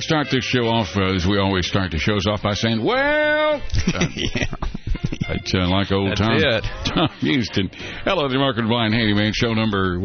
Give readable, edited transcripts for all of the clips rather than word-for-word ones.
start this show off as we always start the shows off by saying, well... Yeah. It's like old Tom Houston. Hello, the Market Blind Handyman Show number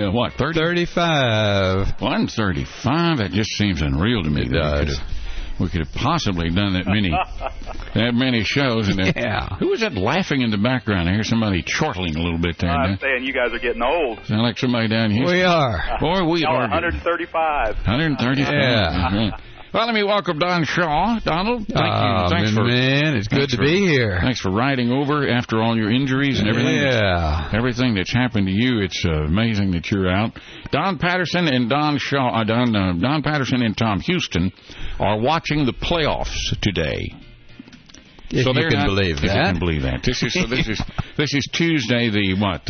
35. 135. That just seems unreal to me. It does. We could have possibly done that many shows. And who was that laughing in the background? I hear somebody chortling a little bit there. I'm saying you guys are getting old. Sound like somebody down here. We are. Boy, we are. 135. 135. Yeah. Well, let me welcome Don Shaw. Donald, thank you. Thanks it's good to be here. Thanks for riding over after all your injuries and everything. Yeah. Everything that's happened to you. It's amazing that you're out. Don Patterson and Don Patterson and Tom Houston are watching the playoffs today. If you can believe that. If you can believe that. This is Tuesday, the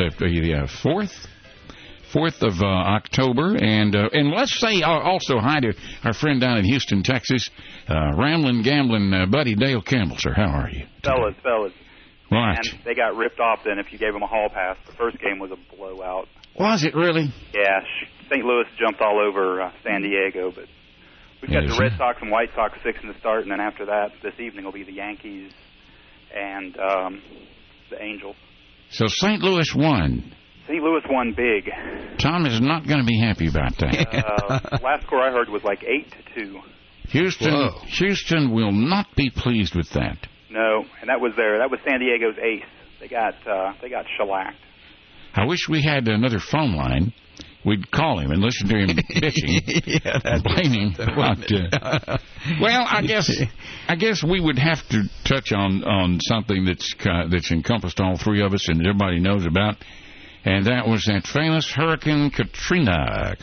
4th of October, and let's say also hi to our friend down in Houston, Texas, Ramblin' Gamblin' Buddy Dale Campbell, sir. How are you? Fellas. Right. And they got ripped off then if you gave them a hall pass. The first game was a blowout. Was it really? Yeah, St. Louis jumped all over San Diego, but we've got the Red Sox and White Sox fixing to start, and then after that, this evening will be the Yankees and the Angels. So St. Louis won. St. Louis won big. Tom is not going to be happy about that. Last score I heard was like 8-2. Houston will not be pleased with that. No, and that was San Diego's ace. They got shellacked. I wish we had another phone line. We'd call him and listen to him bitching, complaining about. Well, I guess we would have to touch on something that's encompassed all three of us and everybody knows about. And that was that famous Hurricane Katrina.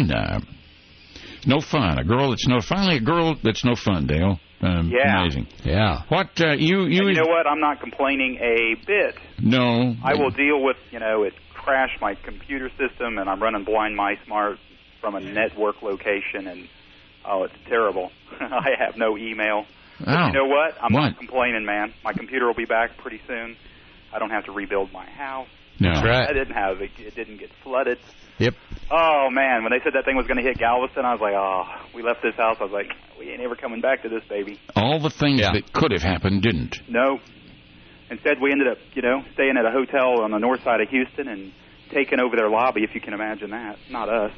No fun. Finally a girl that's no fun, Dale. Amazing. Yeah. What, you know what? I'm not complaining a bit. No. I will deal with, it crashed my computer system, and I'm running Blind My Smart from a network location, and, it's terrible. I have no email. But you know what? I'm not complaining, man. My computer will be back pretty soon. I don't have to rebuild my house. No. That's right. It didn't get flooded. Yep. Oh, man, when they said that thing was going to hit Galveston, I was like, we left this house. I was like, we ain't ever coming back to this, baby. All the things that could have happened didn't. No. Instead, we ended up, staying at a hotel on the north side of Houston and taking over their lobby, if you can imagine that. Not us.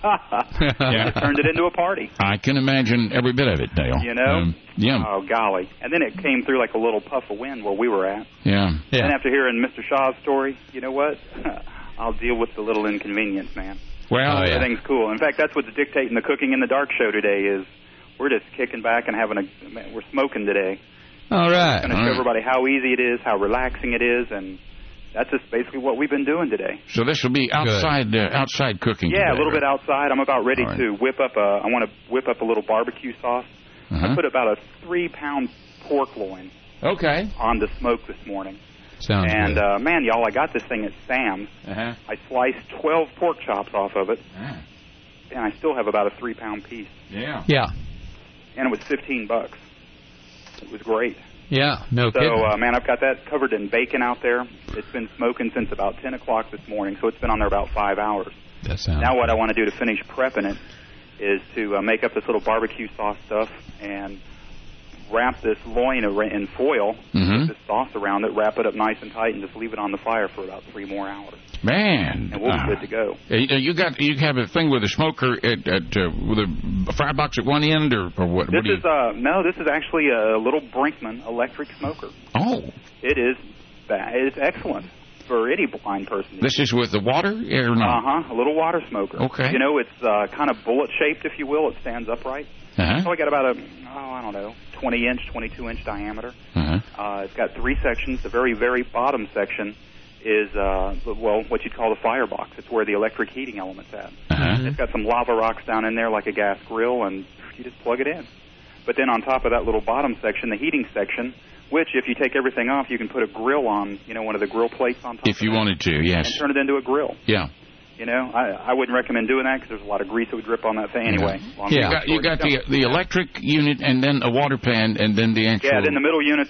It turned it into a party. I can imagine every bit of it, Dale. Yeah. Oh, golly. And then it came through like a little puff of wind where we were at. Yeah. And after hearing Mr. Shaw's story, you know what? I'll deal with the little inconvenience, man. Well, everything's cool. In fact, that's what's dictating the Cooking in the Dark show today is we're just kicking back and we're smoking today. All right. We're going to show everybody how easy it is, how relaxing it is, and that's just basically what we've been doing today. So this will be outside cooking. Yeah, today, a little bit outside. I'm about ready to whip up I want to whip up a little barbecue sauce. I put about a 3-pound pork loin on the smoke this morning. Sounds good. And, man, y'all, I got this thing at Sam's. I sliced 12 pork chops off of it, and I still have about a 3-pound piece. Yeah. Yeah. And it was $15. It was great. Yeah, no so, kidding. Man, I've got that covered in bacon out there. It's been smoking since about 10 o'clock this morning, so it's been on there about 5 hours. That sounds now what I want to do to finish prepping it is to make up this little barbecue sauce stuff and wrap this loin in foil, put this sauce around it, wrap it up nice and tight, and just leave it on the fire for about 3 more hours. Man, and we'll be good to go. You have a thing with a smoker with a firebox at one end, or what? This is this is actually a little Brinkman electric smoker. Oh, it is. It's excellent for any blind person. This is with the water or not? A little water smoker. Okay. It's kind of bullet shaped, if you will. It stands upright. So I got about 20-inch, 22-inch diameter. It's got 3 sections. The very, very bottom section is, what you'd call the firebox. It's where the electric heating element's at. It's got some lava rocks down in there like a gas grill, and you just plug it in. But then on top of that little bottom section, the heating section, which if you take everything off, you can put a grill on, one of the grill plates on top. If you wanted to, yes. And turn it into a grill. Yeah. I wouldn't recommend doing that because there's a lot of grease that would drip on that thing anyway. You got the electric unit and then a water pan and then the actual... Yeah, then the middle unit's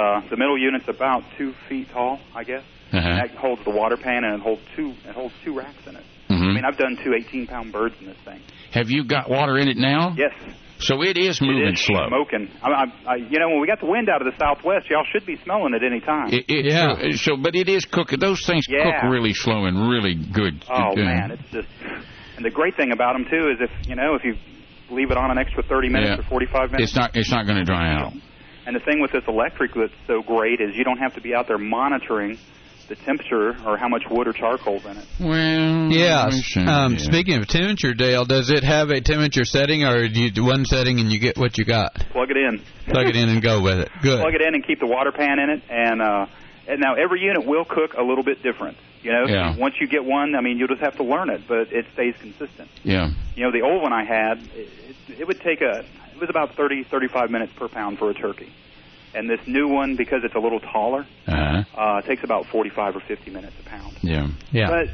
about 2 feet tall, I guess. And that holds the water pan, and it holds two racks in it. I mean, I've done 2 18-pound birds in this thing. Have you got water in it now? Yes. So it is moving slow. Smoking. When we got the wind out of the southwest, y'all should be smelling it any time. But it is cooking. Those things cook really slow and really good. Oh man, it's just. And the great thing about them too is if you leave it on an extra 30 minutes or 45 minutes, it's not going to dry out. And the thing with this electric that's so great is you don't have to be out there monitoring the temperature or how much wood or charcoal's in it. Well, speaking of temperature, Dale, does it have a temperature setting, or do you do one setting and you get what you got? Plug it in. Plug it in and go with it. Good. Plug it in and keep the water pan in it, and now every unit will cook a little bit different. Once you get one, you'll just have to learn it, but it stays consistent. Yeah. The old one I had, it would take it was about 30-35 minutes per pound for a turkey. And this new one, because it's a little taller, takes about 45 or 50 minutes a pound. Yeah. But,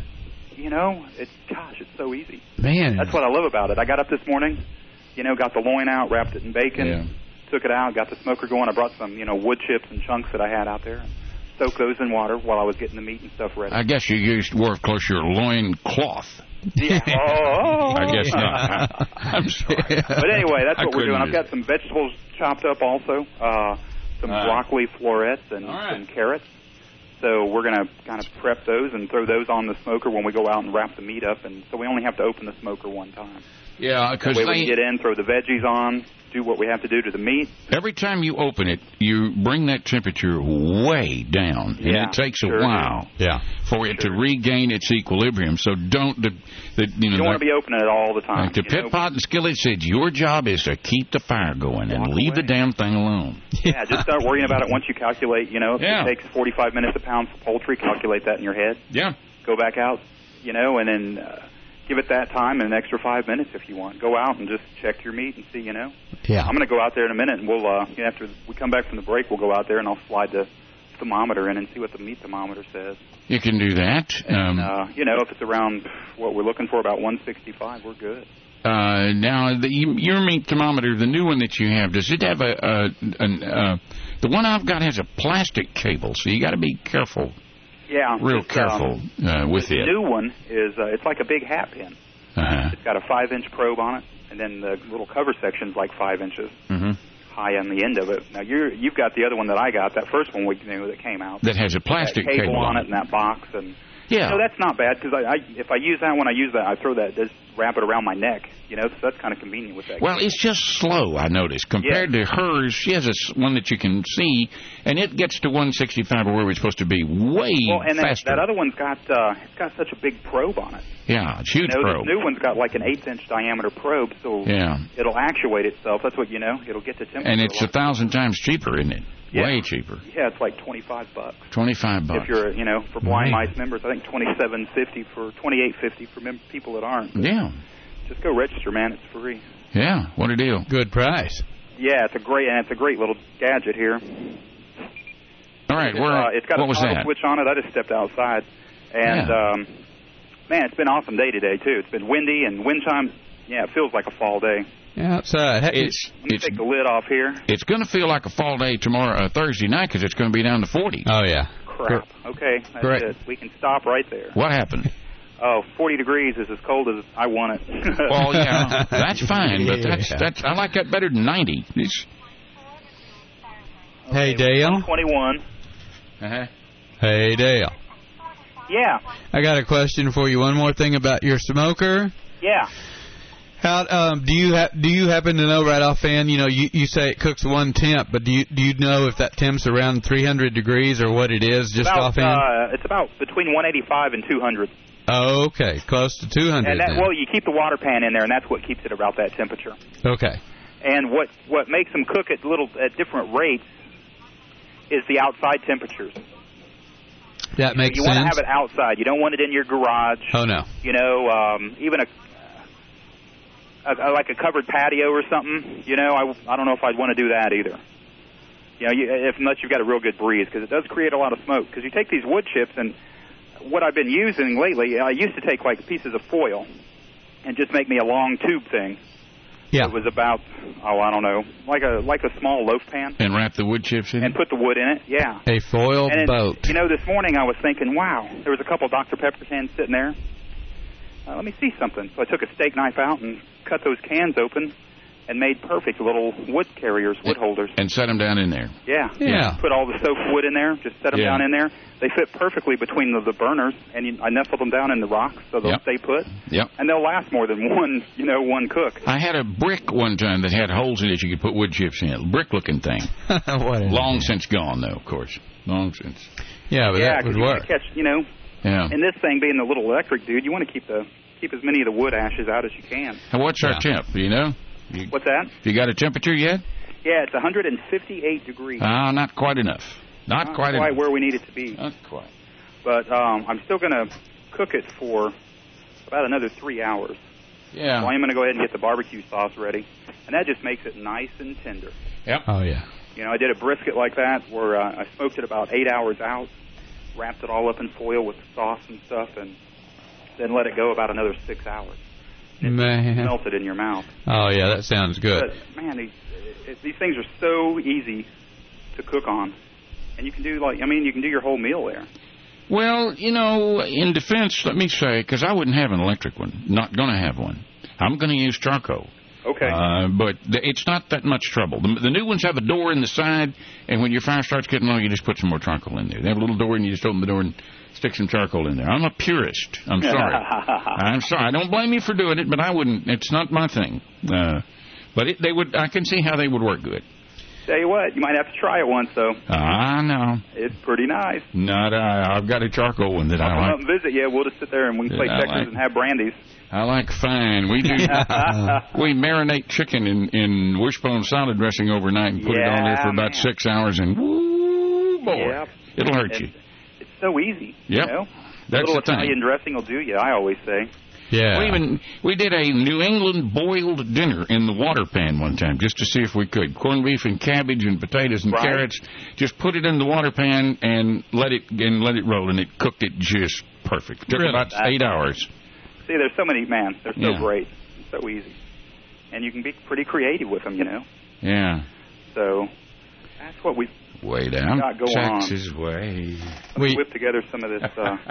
it's so easy. Man. That's what I love about it. I got up this morning, got the loin out, wrapped it in bacon, took it out, got the smoker going. I brought some, wood chips and chunks that I had out there. Soak those in water while I was getting the meat and stuff ready. I guess you wore close your loin cloth. Yeah. I guess not. I'm sorry. But anyway, that's what we're doing. I've got some vegetables chopped up also, some broccoli florets and some carrots. So we're going to kind of prep those and throw those on the smoker when we go out and wrap the meat up. And so we only have to open the smoker one time. Yeah, because we can get in, throw the veggies on, do what we have to do to the meat. Every time you open it, you bring that temperature way down, and it takes a while for it to regain its equilibrium. So you don't want to be opening it all the time. Like the Pit Pot and Skillet said, your job is to keep the fire going and leave the damn thing alone. Yeah, just start worrying about it once you calculate. If it takes 45 minutes a pound for poultry, calculate that in your head. Yeah. Go back out, and then give it that time and an extra 5 minutes if you want. Go out and just check your meat and see, Yeah. I'm going to go out there in a minute, and we'll after we come back from the break, we'll go out there and I'll slide the thermometer in and see what the meat thermometer says. You can do that. And, if it's around what we're looking for, about 165, we're good. Now, your meat thermometer, the new one that you have, does it have the one I've got has a plastic cable, so you got to be careful. Yeah, real careful with it. The new one is it's like a big hat pin. It's got a 5-inch probe on it, and then the little cover section's like 5 inches high on the end of it. Now you've got the other one that I got, that first one that came out that has a plastic cable on it in that box, and Yeah. That's not bad, because if I use that one, I throw that, just wrap it around my neck, so that's kind of convenient with that. Well, it's just slow, I noticed. Compared to hers, she has one that you can see, and it gets to 165 or where it's supposed to be way faster. That other one's got it's got such a big probe on it. Yeah, it's huge probe. The new one's got like an 1/8-inch diameter probe, so it'll actuate itself. That's what it'll get the temperature. And it's 1,000 times cheaper, isn't it? Yeah. Way cheaper. Yeah, it's like $25. $25. If you're, for Blind Mice members, I think $27.50 for $28.50 for people that aren't. Yeah. Just go register, man. It's free. Yeah, what a deal. Good price. Yeah, it's a great little gadget here. All right, it's got a toggle switch on it. I just stepped outside, and man, it's been an awesome day today too. It's been windy and wind chimes. Yeah, it feels like a fall day. Yeah, outside. Let me take the lid off here. It's going to feel like a fall day tomorrow, Thursday night, because it's going to be down to 40. Oh, yeah. Crap. Okay, that's it. We can stop right there. What happened? 40 degrees is as cold as I want it. Well, yeah, that's fine, but that's I like that better than 90. Hey, Dale. 21. Uh-huh. Hey, Dale. Yeah. I got a question for you. One more thing about your smoker. Yeah. How do you happen to know right offhand? You say it cooks one temp, but do you know if that temp's around 300 degrees or what it is just offhand? It's about between 185 and 200. Oh, okay, close to 200. And you keep the water pan in there, and that's what keeps it about that temperature. Okay. And what makes them cook at different rates is the outside temperatures. That makes sense. You want to have it outside. You don't want it in your garage. Oh no. Even like a covered patio or something, I don't know if I'd want to do that either. Unless you've got a real good breeze, because it does create a lot of smoke. Because you take these wood chips, and what I've been using lately, I used to take like pieces of foil and just make me a long tube thing. Yeah. It was about, I don't know, like a small loaf pan. And wrap the wood chips in it? And put the wood in it, yeah. A foil boat. This morning I was thinking, wow, there was a couple Dr. Pepper cans sitting there. Let me see something. So I took a steak knife out and cut those cans open, and made perfect little wood carriers, wood holders. And set them down in there. Yeah. Put all the soaked wood in there, just set them down in there. They fit perfectly between the burners, and I nestled them down in the rocks so they'll stay put. Yep. And they'll last more than one cook. I had a brick one time that had holes in it you could put wood chips in. Brick-looking thing. Long since gone, though, of course. Long since. Yeah, but that would work. Catch, and this thing being the little electric dude, you want to keep as many of the wood ashes out as you can. And what's our temp, do you know? What's that? You got a temperature yet? Yeah, it's 158 degrees. Not quite enough. Not quite enough. Where we need it to be. Not quite. But I'm still going to cook it for about another 3 hours. Yeah. So I'm going to go ahead and get the barbecue sauce ready. And that just makes it nice and tender. Yep. Oh, yeah. I did a brisket like that where I smoked it about 8 hours out, wrapped it all up in foil with the sauce and stuff, and then let it go about another 6 hours. Man. Melt it in your mouth. Oh, yeah, that sounds good. But, man, these things are so easy to cook on. And you can do, you can do your whole meal there. Well, in defense, let me say, because I wouldn't have an electric one. Not going to have one. I'm going to use charcoal. Okay. But it's not that much trouble. The new ones have a door in the side, and when your fire starts getting low, you just put some more charcoal in there. They have a little door, and you just open the door and stick some charcoal in there. I'm a purist. I'm sorry. I'm sorry. I don't blame you for doing it, but I wouldn't. It's not my thing. But they would. I can see how they would work good. Tell you what, you might have to try it once, though. I know. It's pretty nice. I've got a charcoal one that I like. I'll come up and visit you. We'll just sit there and we can play checkers and have brandies. I like fine. We do. We marinate chicken in wishbone salad dressing overnight and put it on there for about 6 hours, and woo, boy, it'll hurt you. It's so easy. Yep. That's a little the thing. Italian dressing will do you, I always say. Yeah. We did a New England boiled dinner in the water pan one time just to see if we could. Corned beef and cabbage and potatoes and carrots. Just put it in the water pan and let it roll, and it cooked it just perfect. Took about 8 hours. See, there's so many, man. They're so great. It's so easy. And you can be pretty creative with them, Yeah. So that's what we way down got going Texas on. Way. We whip together some of this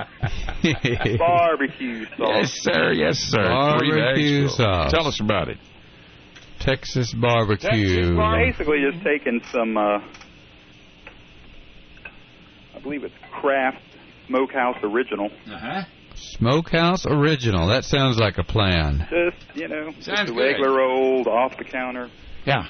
barbecue sauce. Yes, sir. Yes, sir. Barbecue sauce. Tell us about it. Texas barbecue. Basically just taking some, I believe it's Kraft Smokehouse Original. Uh-huh. Smokehouse Original. That sounds like a plan. Just, just a regular old off-the-counter. Yeah.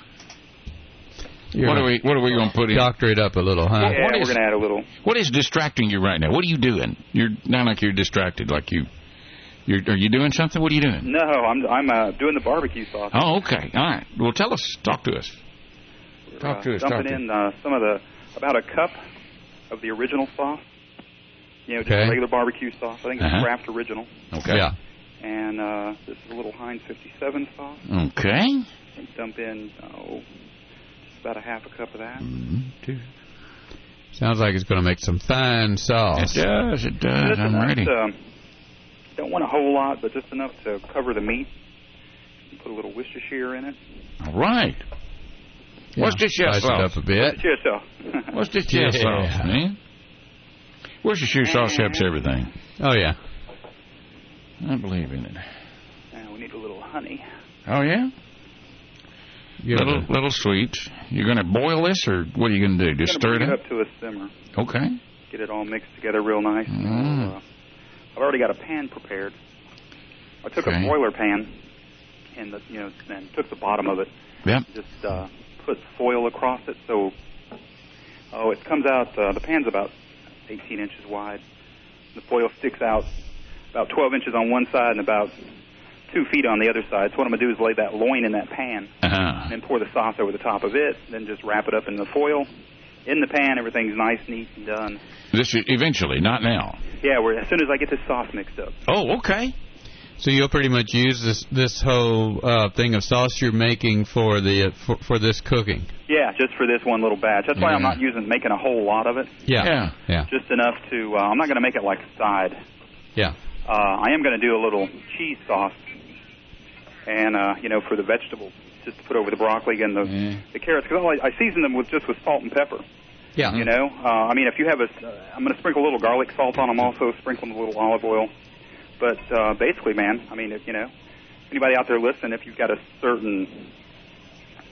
What are we going to put in? Doctor it up a little, huh? Yeah, we're going to add a little. What is distracting you right now? What are you doing? You're not like you're distracted. Are you doing something? What are you doing? No, I'm doing the barbecue sauce. Oh, okay. All right. Well, tell us. Talk to us. Talk to us. Dumping in about a cup of the original sauce. Just regular barbecue sauce. I think it's Kraft Original. Okay. Yeah. And this is a little Heinz 57 sauce. Okay. And dump in about a half a cup of that. Sounds like it's going to make some fine sauce. It does. It does. I'm ready. Don't want a whole lot, but just enough to cover the meat. You put a little Worcestershire in it. All right. Yeah. Worcestershire sauce. Spice it up a bit. Worcestershire sauce. Worcestershire sauce, man. Worcestershire sauce helps everything. Oh, yeah. I believe in it. Now we need a little honey. Oh, yeah? Little sweet. You're going to boil this, or what are you going to do? Just stir it up to a simmer. Okay. Get it all mixed together real nice. I've already got a pan prepared. I took a boiler pan and then took the bottom of it. Yep. Just put foil across it, so it comes out. The pan's about 18 inches wide. The foil sticks out about 12 inches on one side and about 2 feet on the other side. So what I'm going to do is lay that loin in that pan and then pour the sauce over the top of it, then just wrap it up in the foil. In the pan, everything's nice, neat, and done. This is eventually, not now. Yeah, as soon as I get this sauce mixed up. Oh, okay. So you'll pretty much use this whole thing of sauce you're making for for this cooking. Yeah, just for this one little batch. That's why I'm not making a whole lot of it. Yeah. Just enough to. I'm not going to make it like a side. Yeah. I am going to do a little cheese sauce, and for the vegetables, just to put over the broccoli and the carrots. Because I season them with salt and pepper. Yeah. If you have I'm going to sprinkle a little garlic salt on them also. Sprinkle them with a little olive oil. But basically, man, if anybody out there listening, if you've got a certain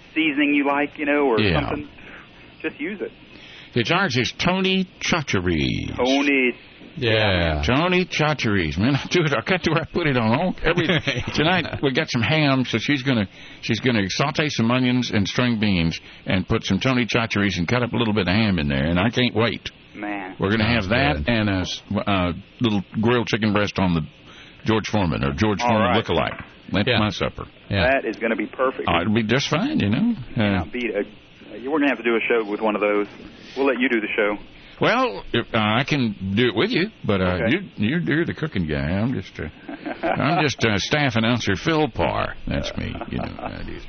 seasoning you like, or something, just use it. Ours is Tony Chachere's. Tony. Yeah. Tony Chachere's. Man, I got to where I put it on tonight. We got some ham, so she's gonna saute some onions and string beans and put some Tony Chachere's and cut up a little bit of ham in there, and I can't wait. Man. We're gonna have that and a little grilled chicken breast on the George Foreman Foreman lookalike. That's my supper. Yeah. That is going to be perfect. It'll be just fine, We're going to have to do a show with one of those. We'll let you do the show. Well, I can do it with you, but you're the cooking guy. I'm just staff announcer Phil Parr. That's me. That is.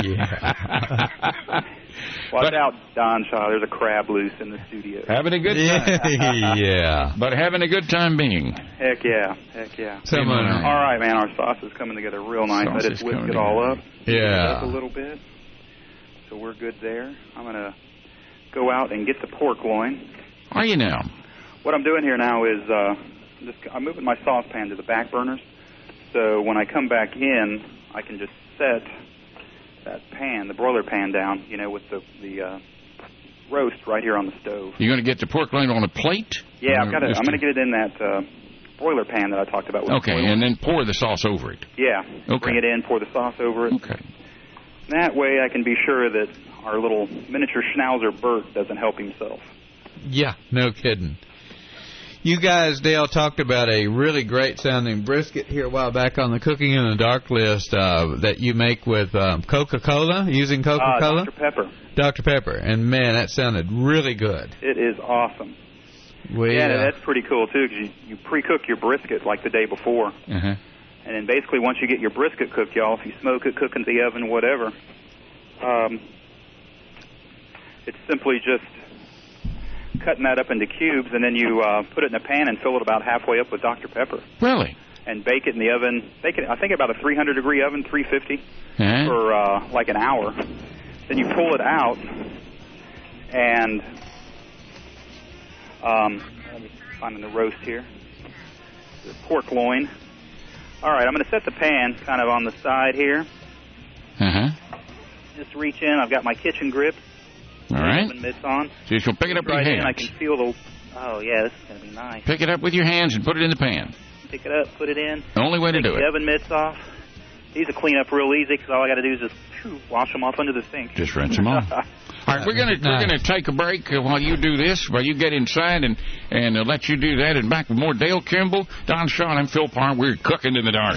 Yeah. Watch out, Don Shaw. There's a crab loose in the studio. Having a good time. Yeah. But having a good time being. Heck yeah. All right, man. Our sauce is coming together real nice. I just whisked it all up. Yeah. Up a little bit. So we're good there. I'm going to go out and get the pork loin. Are you now? What I'm doing here now is I'm moving my saucepan to the back burners. So when I come back in, I can just set that pan, the broiler pan down, with the roast right here on the stove. You're going to get the pork loin on a plate? Yeah, I'm going to get it in that broiler pan that I talked about. Okay, and then pour the sauce over it. Yeah. Okay. Bring it in, pour the sauce over it. Okay. That way I can be sure that our little miniature schnauzer Bert doesn't help himself. Yeah, no kidding. You guys, Dale, talked about a really great-sounding brisket here a while back on the Cooking in the Dark list that you make with Coca-Cola, using Coca-Cola? Dr. Pepper. Dr. Pepper. And, man, that sounded really good. It is awesome. That's pretty cool, too, because you pre-cook your brisket like the day before. Uh-huh. And then basically once you get your brisket cooked, y'all, if you smoke it, cook it in the oven, whatever, it's simply just cutting that up into cubes, and then you put it in a pan and fill it about halfway up with Dr. Pepper. Really? And bake it in the oven. Bake it, I think, about a 300-degree oven, 350, for like an hour. Then you pull it out, and let me find the roast here. The pork loin. All right, I'm going to set the pan kind of on the side here. Uh-huh. Just reach in. I've got my kitchen grip. All right. Mitts on. So you'll pick it up with your hands. I can feel the... Oh, yeah, this is going to be nice. Pick it up with your hands and put it in the pan. Pick it up, put it in. The only way to do it. Take the oven mitts off. These will clean up real easy because all I got to do is just wash them off under the sink. Just rinse them off. All right, we're gonna take a break while you do this, while you get inside, and let you do that. And back with more Dale Kimball, Don Shaw, and Phil Parr. We're cooking in the dark.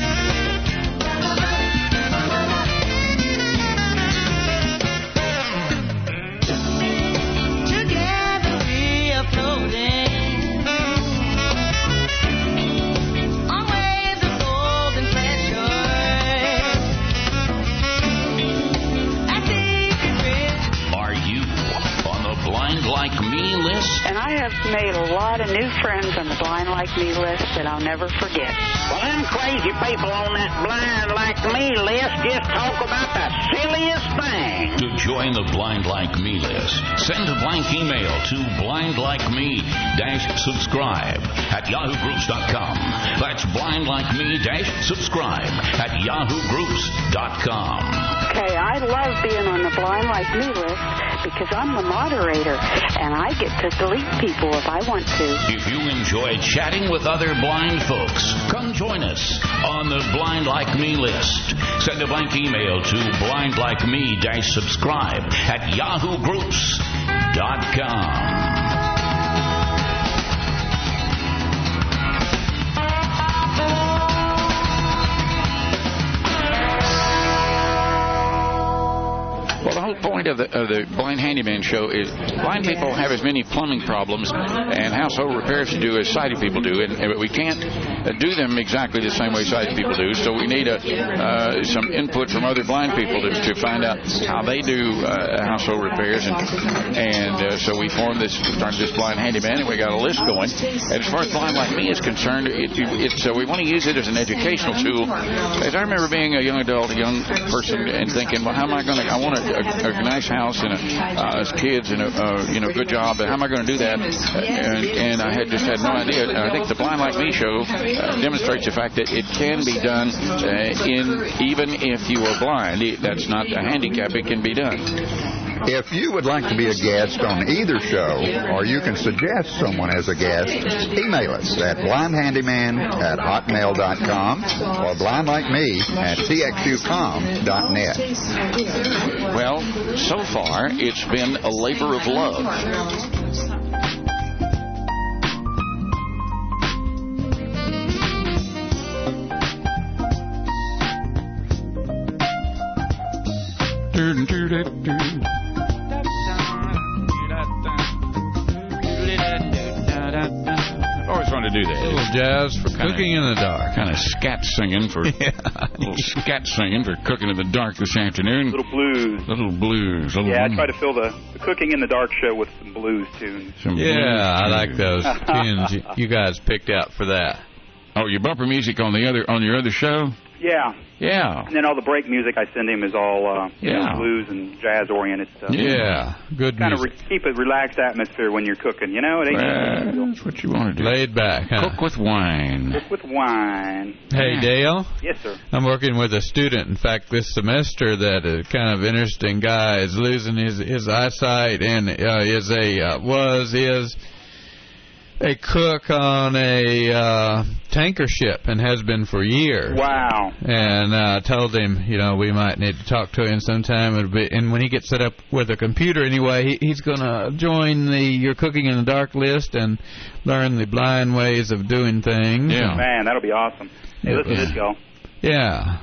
And I have made a lot of new friends on the Blind Like Me list that I'll never forget. Well, them crazy people on that Blind Like Me list just talk about the silliest thing. To join the Blind Like Me list, send a blank email to blindlikeme-subscribe@yahoogroups.com. That's blindlikeme-subscribe@yahoogroups.com. Okay, I love being on the Blind Like Me list because I'm the moderator, and I get to delete people if I want to. If you enjoy chatting with other blind folks, come join us on the Blind Like Me list. Send a blank email to blindlikeme-subscribe@yahoogroups.com. Well, the whole point of the Blind Handyman show is blind people have as many plumbing problems and household repairs to do as sighted people do, and we can't do them exactly the same way sighted people do, so we need some input from other blind people to find out how they do household repairs, and so we started this Blind Handyman, and we got a list going. And as far as Blind Like Me is concerned, we want to use it as an educational tool. As I remember being a young adult, a young person, and thinking, well, how am I going to? I want a nice house and as kids and a good job, but how am I going to do that? And I just had no idea. I think the Blind Like Me show demonstrates the fact that it can be done even if you are blind. That's not a handicap. It can be done. If you would like to be a guest on either show, or you can suggest someone as a guest, email us at blindhandyman@hotmail.com or blindlikeme@txucom.net. Well, so far, it's been a labor of love. Always wanted to do that. A little jazz for cooking in the dark. Kind of scat singing for little scat singing for cooking in the dark this afternoon. Little blues. I try to fill the cooking in the dark show with some blues tunes. I like those tunes you guys picked out for that. Oh, your bumper music on your other show? Yeah. And then all the break music I send him is all blues and jazz-oriented stuff. Yeah, good kind music. of keep a relaxed atmosphere when you're cooking, It ain't that's what you want to do. Laid back, huh? Cook with wine. Hey, Dale. Yes, sir. I'm working with a student, in fact, this semester that a kind of interesting guy is losing his eyesight and is a cook on a tanker ship and has been for years. Wow. And I told him, we might need to talk to him sometime. And when he gets set up with a computer anyway, he's going to join your Cooking in the Dark list and learn the blind ways of doing things. Yeah. Man, that'll be awesome. Hey, listen to this, y'all. Yeah.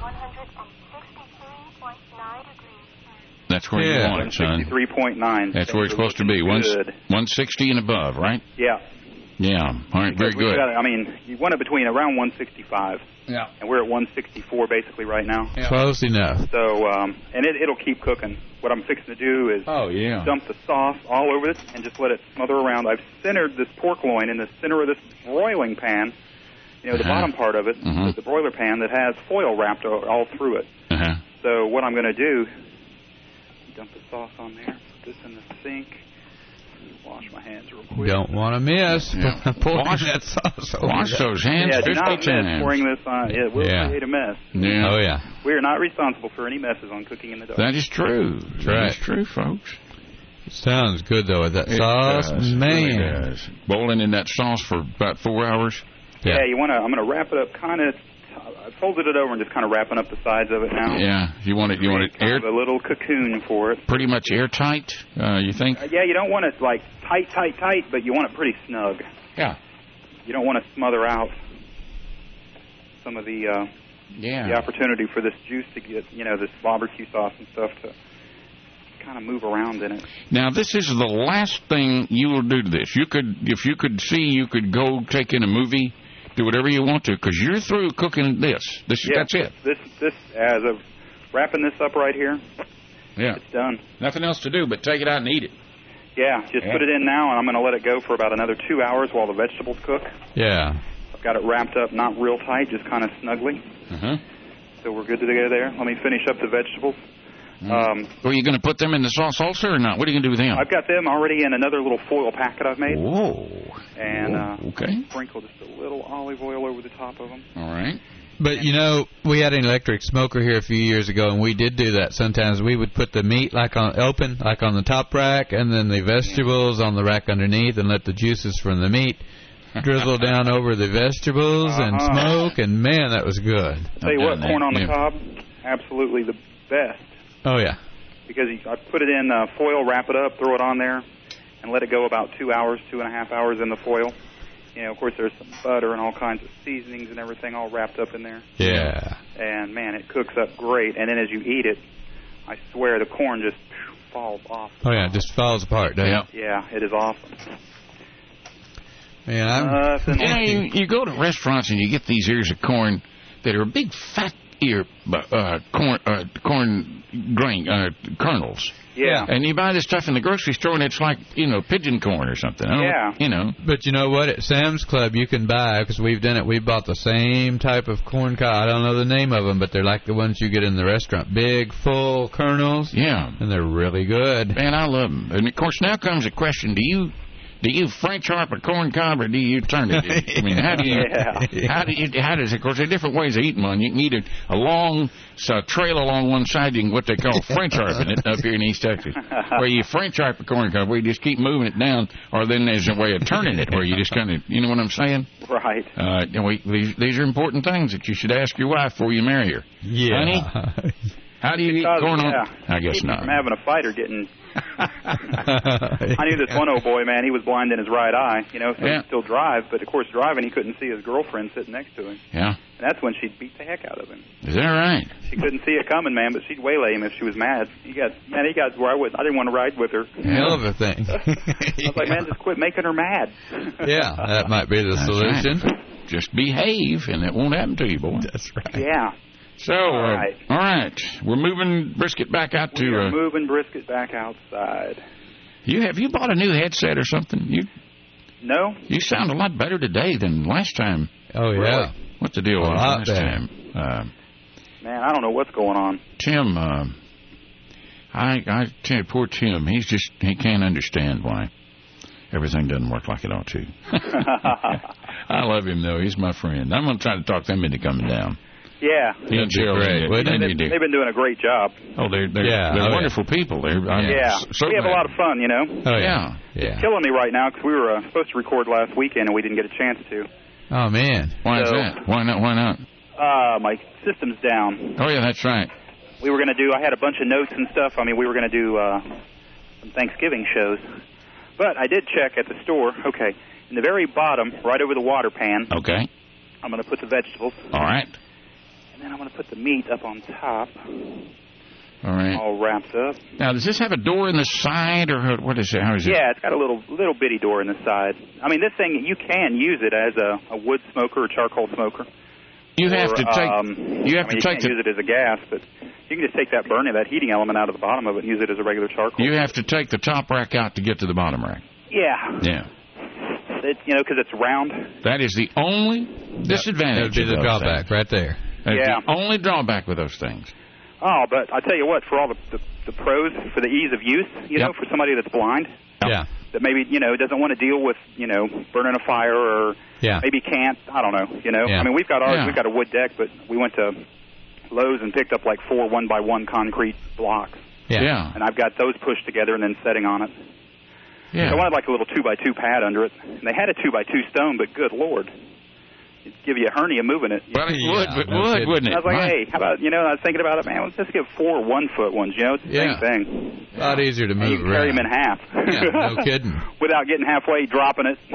163.9 degrees. That's where you want it, son. 163.9. That's where it's supposed to be. 160 and above, right? Yeah. Yeah. All right. Very good. You want it between around 165. Yeah. And we're at 164 basically right now. Yeah. Close enough. So, and it'll keep cooking. What I'm fixing to do is dump the sauce all over it and just let it smother around. I've centered this pork loin in the center of this broiling pan. The bottom part of it, the broiler pan that has foil wrapped all through it. So what I'm going to do, dump the sauce on there, put this in the sink. Wash my hands real quick. Don't want to miss. Wash that sauce. Wash those hands 50 times. Pouring this on. It will create a mess. Yeah. Oh, yeah. We are not responsible for any messes on Cooking in the Dark. That is true. That is true, folks. It sounds good, though, with that sauce. Man. It really does. Boiling in that sauce for about 4 hours. Yeah, I'm going to wrap it up kind of. I folded it over and just kind of wrapping up the sides of it now. Yeah, you want it air, a little cocoon for it. Pretty much airtight, you think? Yeah, you don't want it like tight, but you want it pretty snug. Yeah. You don't want to smother out some of the opportunity for this juice to get, this barbecue sauce and stuff to kind of move around in it. Now, this is the last thing you will do to this. If you could see, you could go take in a movie. Do whatever you want to, because you're through cooking this. That's it. This, as of wrapping this up right here, it's done. Nothing else to do but take it out and eat it. Yeah, just put it in now, and I'm going to let it go for about another 2 hours while the vegetables cook. Yeah. I've got it wrapped up, not real tight, just kind of snugly. So we're good to go there. Let me finish up the vegetables. Are you going to put them in the sauce also or not? What are you going to do with them? I've got them already in another little foil packet I've made. Whoa. And okay. Sprinkle just a little olive oil over the top of them. All right. But, we had an electric smoker here a few years ago, and we did do that. Sometimes we would put the meat on the top rack, and then the vegetables on the rack underneath, and let the juices from the meat drizzle down over the vegetables and smoke, and, man, that was good. Tell you what, corn on the cob, absolutely the best. Oh, yeah. Because I put it in foil, wrap it up, throw it on there, and let it go about 2 hours, 2.5 hours in the foil. Of course, there's some butter and all kinds of seasonings and everything all wrapped up in there. Yeah. And, man, it cooks up great. And then as you eat it, I swear the corn just falls off. Oh, yeah, it just falls apart, doesn't it? Yeah, it is awesome. Man, you go to restaurants and you get these ears of corn that are big, fat corn grain kernels. Yeah. And you buy this stuff in the grocery store, and it's like, pigeon corn or something. But you know what? At Sam's Club, you can buy, because we've done it, we bought the same type of corn cob. I don't know the name of them, but they're like the ones you get in the restaurant. Big, full kernels. Yeah. And they're really good. Man, I love them. And, of course, now comes a question. Do Do you French harp a corn cob or do you turn it? I mean, how do you? How does it? Of course, there are different ways of eating one. You can eat a long trail along one side. You can what they call French harping it up here in East Texas, where you French harp a corn cob, where you just keep moving it down, or then there's a way of turning it where you just kind of, you know what I'm saying? Right. These are important things that you should ask your wife before you marry her. Yeah. Honey, how do you eat corn on? I guess not. From having a fight or getting. I knew this one old boy, man. He was blind in his right eye, so he could still drive. But of course, driving, he couldn't see his girlfriend sitting next to him. Yeah. And that's when she'd beat the heck out of him. Is that right? She couldn't see it coming, man, but she'd waylay him if she was mad. He got where I didn't want to ride with her. Hell of a thing. I was like, man, just quit making her mad. Yeah, that might be the solution. Right. Just behave, and it won't happen to you, boy. That's right. Yeah. So, all right. We're moving Brisket back out to... We're moving Brisket back outside. Have you bought a new headset or something? No. You sound a lot better today than last time. Oh, yeah. Really? What's the deal was last time? Man, I don't know what's going on. Tim, I tell you, poor Tim, he can't understand why everything doesn't work like it ought to. I love him, though. He's my friend. I'm going to try to talk them into coming down. Yeah. They've been doing a great job. Oh, they're wonderful people. We have a lot of fun, Oh, yeah. It's killing me right now because we were supposed to record last weekend and we didn't get a chance to. Oh, man. Why is that? Why not? My system's down. Oh, yeah, that's right. We were going to I had a bunch of notes and stuff. I mean, we were going to do some Thanksgiving shows. But I did check at the store. Okay. In the very bottom, right over the water pan. Okay. I'm going to put the vegetables. All right. And then I'm going to put the meat up on top. All right. All wrapped up. Now, does this have a door in the side, or what is it? How is it? Yeah, it's got a little bitty door in the side. I mean, this thing, you can use it as a wood smoker or charcoal smoker. You can't use it as a gas, but you can just take that heating element out of the bottom of it and use it as a regular charcoal. You have to take the top rack out to get to the bottom rack. Yeah. Yeah. Because it's round. That is the only disadvantage. That would be the drawback right there. That's the only drawback with those things. Oh, but I tell you what, for all the pros, for the ease of use, for somebody that's blind, that maybe doesn't want to deal with burning a fire or maybe can't. I don't know. Yeah. I mean, we've got ours. We've got a wood deck, but we went to Lowe's and picked up like 4 1x1 concrete blocks. Yeah. And I've got those pushed together and then setting on it. Yeah. So I wanted like a little 2x2 pad under it. And they had a 2x2 stone, but good Lord. It'd give you a hernia moving it. Well, it would, wouldn't it? I was like, hey, how about, I was thinking about it, man, let's just get 4 1-foot ones, it's the same thing. A lot easier to move you can carry them in half. Yeah, no kidding. Without getting halfway, dropping it.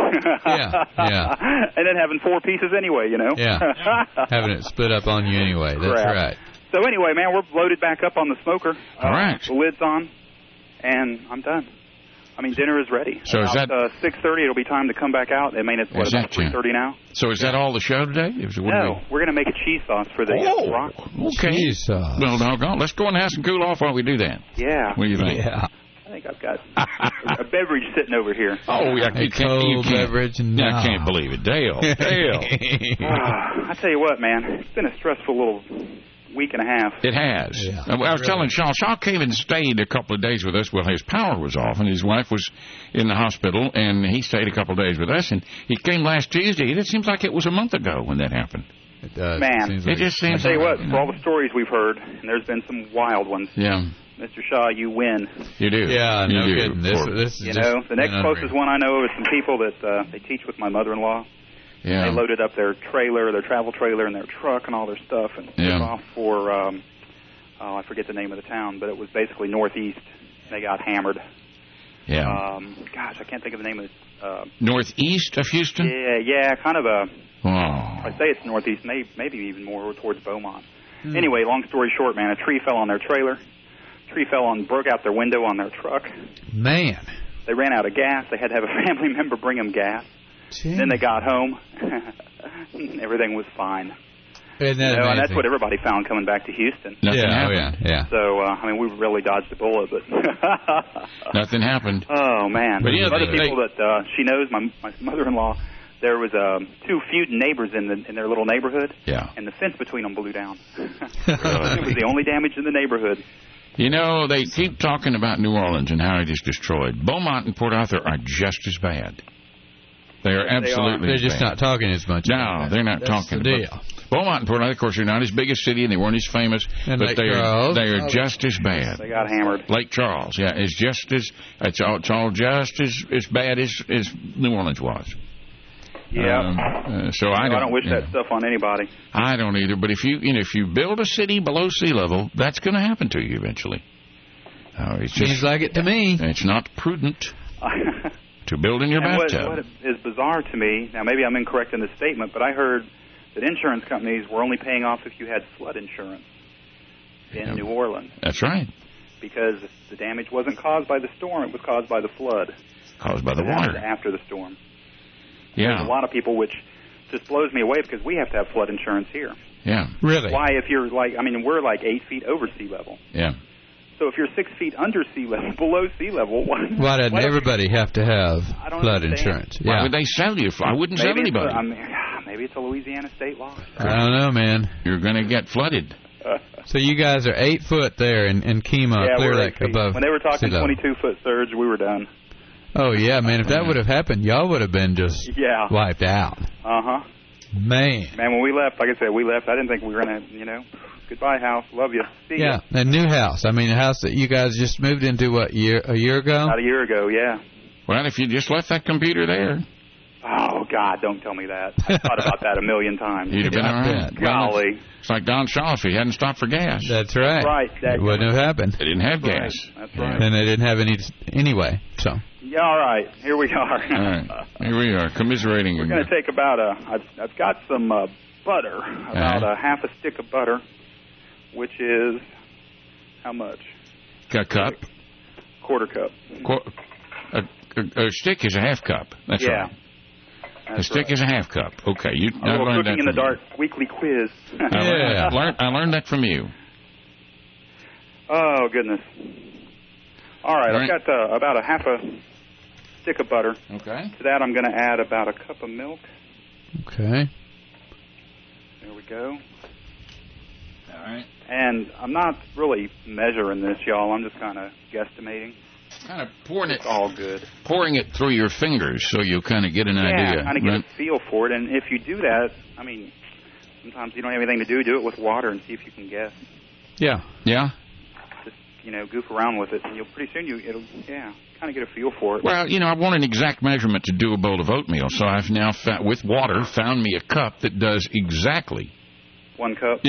And then having 4 pieces anyway, Yeah, having it split up on you anyway, that's right. So anyway, man, we're loaded back up on the smoker. All right. The lid's on, and I'm done. I mean, dinner is ready. So is that 6:30? It'll be time to come back out. I mean, it's about 3:30 now. So is that all the show today? No, we're gonna make a cheese sauce for the rock. Okay. Cheese sauce. Well, doggone. Let's go in the house and cool off while we do that. Yeah. What do you think? Yeah. I think I've got a beverage sitting over here. Oh, yeah, you can't beverage. No. I can't believe it, Dale. I tell you what, man, it's been a stressful little week and a half. It has. Yeah, I was telling Shaw came and stayed a couple of days with us. Well, his power was off, and his wife was in the hospital, and he stayed a couple of days with us, and he came last Tuesday. It seems like it was a month ago when that happened. It does. Man, it just seems. I tell you what, for all the stories we've heard, and there's been some wild ones. Yeah. Mr. Shaw, you win. You do. Yeah, no kidding. This is the next closest one I know is some people that they teach with my mother-in-law. Yeah. They loaded up their travel trailer, and their truck and all their stuff, and took off for, I forget the name of the town, but it was basically northeast. They got hammered. Yeah. Gosh, I can't think of the name of it. Northeast of Houston? Yeah, kind of a... Oh. I say it's northeast, maybe even more towards Beaumont. Anyway, long story short, man, a tree fell on their trailer. Tree broke out their window on their truck. Man. They ran out of gas. They had to have a family member bring them gas. Jeez. Then they got home. Everything was fine. And that's what everybody found coming back to Houston. Nothing happened. Yeah. So, I mean, we really dodged a bullet, but... Nothing happened. Oh, man. But other people that she knows, my mother-in-law, there was 2 feuding neighbors in their little neighborhood. Yeah. And the fence between them blew down. It was the only damage in the neighborhood. You know, they keep talking about New Orleans and how it is destroyed. Beaumont and Port Arthur are just as bad. They are absolutely They're just bad. not talking as much. No, they're not talking. The deal. Beaumont and Port Arthur, of course, are not as big a city, and they weren't as famous, and but they are just as bad. They got hammered. Lake Charles, yeah, it's just as it's all just as bad as New Orleans was. Yeah. So I don't wish that stuff on anybody. I don't either. But if you build a city below sea level, that's going to happen to you eventually. It seems like it to me. It's not prudent to build in your bathtub. What is bizarre to me, now maybe I'm incorrect in this statement, but I heard that insurance companies were only paying off if you had flood insurance in New Orleans. That's right. Because the damage wasn't caused by the storm, it was caused by the flood. Caused by the water. After the storm. Yeah. There's a lot of people, which just blows me away because we have to have flood insurance here. Yeah. Really? Why, if you're we're like 8 feet over sea level. Yeah. So if you're 6 feet under sea level, below sea level, why doesn't everybody have to have flood insurance? Why would they sell you? I wouldn't sell anybody. Maybe it's a Louisiana state law. I don't know, man. You're going to get flooded. So you guys are 8 foot there in Kemah, Clear Lake, above. When they were talking 22-foot surge, we were done. Oh, yeah, man. If that would have happened, y'all would have been just wiped out. Uh-huh. Man, when we left, like I said, I didn't think we were going to, goodbye, house. Love you. See ya. Yeah, a new house. I mean, a house that you guys just moved into, a year ago? About a year ago, yeah. Well, if you just left that computer there. Oh, God, don't tell me that. I thought about that a million times. You'd have been all right. Golly. It's like Don Shaw if he hadn't stopped for gas. That's right. Right. It wouldn't have happened. They didn't have gas. That's right. And they didn't have any anyway, so. Yeah, all right. Here we are. All right. Here we are, commiserating. We're going to take about I've got some butter, about a half a stick of butter, which is how much? A cup? Quarter cup. A stick is a half cup. That's right. A stick is a half cup. Okay. I learned Cooking in the Dark weekly quiz. I learned that from you. Oh, goodness. All right. I've got about a half a stick of butter. Okay. To that, I'm going to add about a cup of milk. Okay. There we go. All right. And I'm not really measuring this, y'all. I'm just kind of guesstimating. Kind of pouring it. It's all good. Pouring it through your fingers so you kind of get an idea. Yeah, kind of get a feel for it. And if you do that, sometimes you don't have anything to do. Do it with water and see if you can guess. Yeah. Yeah? Just, goof around with it, and pretty soon it'll kind of get a feel for it. Well, I want an exact measurement to do a bowl of oatmeal, so I've now, with water, found me a cup that does exactly. 1 cup?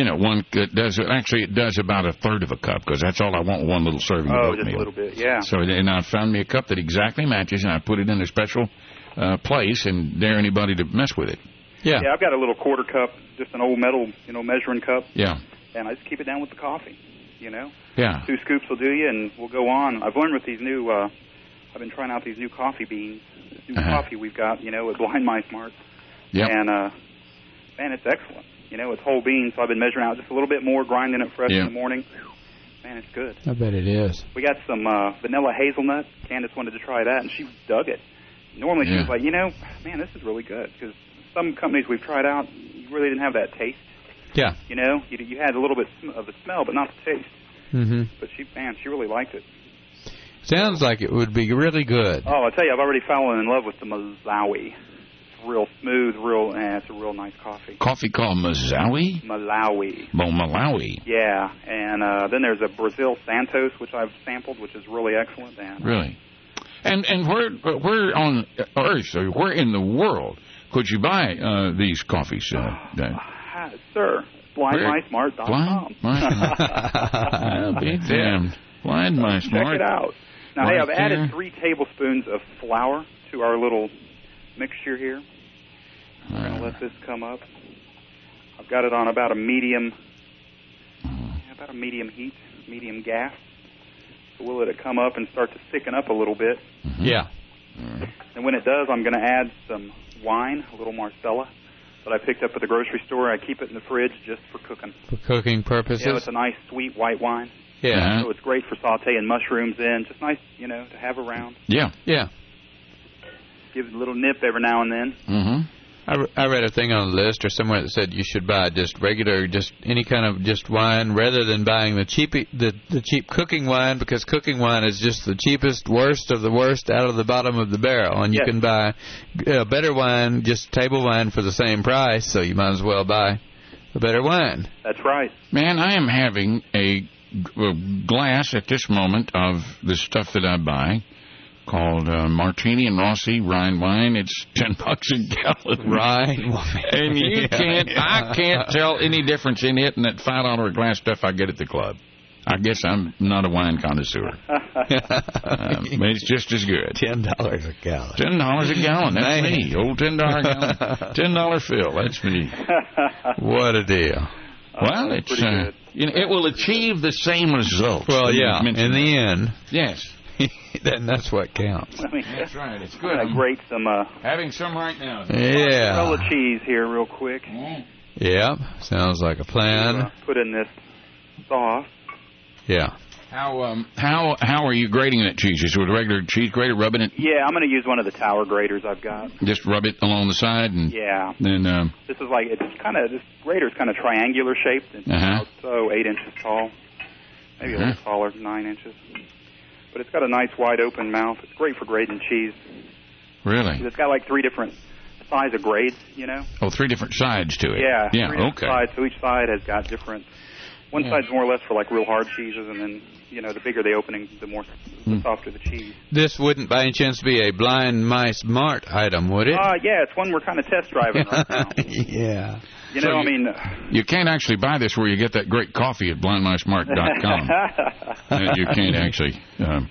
It does about a third of a cup, because that's all I want, one little serving of oatmeal. Oh, just a little bit, yeah. So then I found me a cup that exactly matches, and I put it in a special place and dare anybody to mess with it. Yeah. Yeah, I've got a little quarter cup, just an old metal, measuring cup. Yeah. And I just keep it down with the coffee, Yeah. 2 scoops will do you, and we'll go on. I've learned with these new, I've been trying out these new coffee beans, this new coffee we've got, at Blind Mice Mart. Yeah. And, man, it's excellent. It's whole beans, so I've been measuring out just a little bit more, grinding it fresh in the morning. Man, it's good. I bet it is. We got some vanilla hazelnut. Candace wanted to try that, and she dug it. Normally she was like, man, this is really good, because some companies we've tried out, you really didn't have that taste. Yeah. You had a little bit of the smell, but not the taste. Mm-hmm. But she really liked it. Sounds like it would be really good. Oh, I tell you, I've already fallen in love with the Malawi. It's real smooth, it's a real nice coffee. Coffee called Mazawi? Malawi. Oh, Malawi. Yeah, and then there's a Brazil Santos, which I've sampled, which is really excellent. Really? And where on Earth, or where in the world could you buy these coffees? Sir, BlindMiceMart.com. I'll be damned. Blind Mice Mart. Check it out. Now, hey, I've added 3 tablespoons of flour to our little mixture here. I'm going to let this come up. I've got it on about a medium heat, medium gas. So we'll let it come up and start to thicken up a little bit. Mm-hmm. Yeah. And when it does, I'm going to add some wine, a little Marcella, that I picked up at the grocery store. I keep it in the fridge just for cooking. For cooking purposes? Yeah, it's a nice, sweet white wine. Yeah. So it's great for sautéing mushrooms in. Just nice, to have around. Yeah. Yeah. Give it a little nip every now and then. Mm-hmm. I read a thing on the list or somewhere that said you should buy just any kind of wine rather than buying the cheap cooking wine, because cooking wine is just the cheapest, worst of the worst out of the bottom of the barrel, and you can buy better wine, just table wine, for the same price. So you might as well buy a better wine. That's right. Man, I am having a glass at this moment of the stuff that I buy, called Martini and Rossi Rhine wine. It's $10 a gallon. Rhine wine. And I can't tell any difference in it and that $5 a glass stuff I get at the club. I guess I'm not a wine connoisseur. But it's just as good. $10 a gallon. $10 a gallon. That's me. Old $10 a gallon. $10 Phil. That's me. What a deal. Well, it's it will achieve the same result. Well, yeah. In the end. Yes. Then that's what counts. That's right. It's good. I'm gonna grate some. Having some right now. Yeah. Mozzarella cheese here, real quick. Yeah. Sounds like a plan. Put in this sauce. Yeah. How are you grating that cheese? Is it with a regular cheese grater, rubbing it? Yeah, I'm going to use one of the tower graters I've got. Just rub it along the side, and then. This is like this grater's kind of triangular shaped. It's about 8 inches tall, maybe a little taller, 9 inches. But it's got a nice wide open mouth. It's great for grating cheese. Really? It's got like 3 different size of grades, you know. Oh, 3 different sides to it. Yeah. 3 okay. Sides, so each side has got different. One side's more or less for like real hard cheeses, and then the bigger the opening, the softer the cheese. This wouldn't by any chance be a Blind Mice Mart item, would it? Yeah, it's one we're kind of test driving right now. Yeah. You can't actually buy this where you get that great coffee at blindmicemart.com. You can't actually.